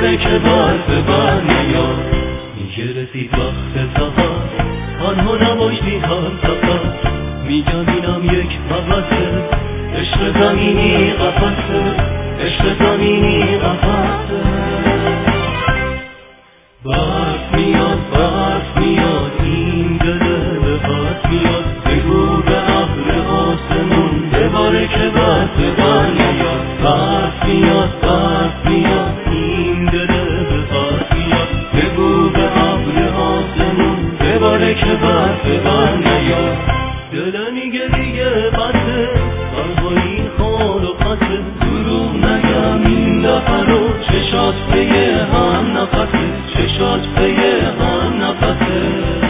باره که برف بر نیاد. میگه رسید وقت سفر، تنها نباش بی هم سفر. میگم اینم یک قفسه، عشق زمینی قفسه، عشق زمینی قفسه. برف میاد این دل به برف میاد. بگو به ابر آسمون بباره که برف بر نیاد. برف میاد این دل به برف میاد. بگو به ابر آسمون بباره که برف بر نیاد. دل میگه دیگه بسه، تنهایی خال و خسته. دروغ نگم این دفعه رو، چشات پیه هم نفسه، چشات پیه هم نفسه.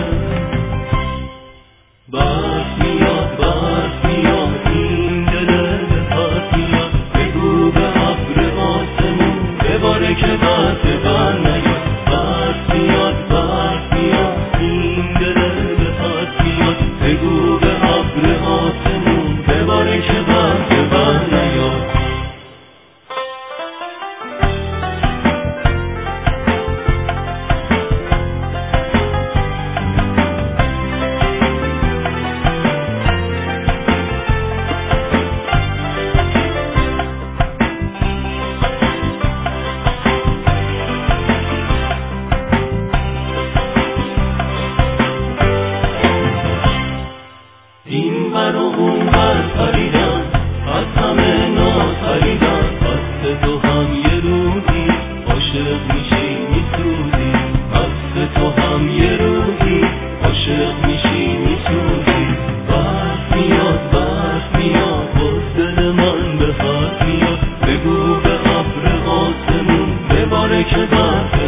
برف میاد این دل به برف میاد. بگو به ابر آسمون بباره که برف بر نیاد. برف میاد این دل به برف میاد. بگو به ابر آسمون بباره که برف بر نیاد. این بر و اون بر پریدن، از همه ناپریدن. دست تو هم یه روزی عاشق میشی میسوزی. دست تو هم یه روزی عاشق میشی میسوزی. برف میاد باز دل من به حرف میاد. بگو به ابر آسمون بباره که برف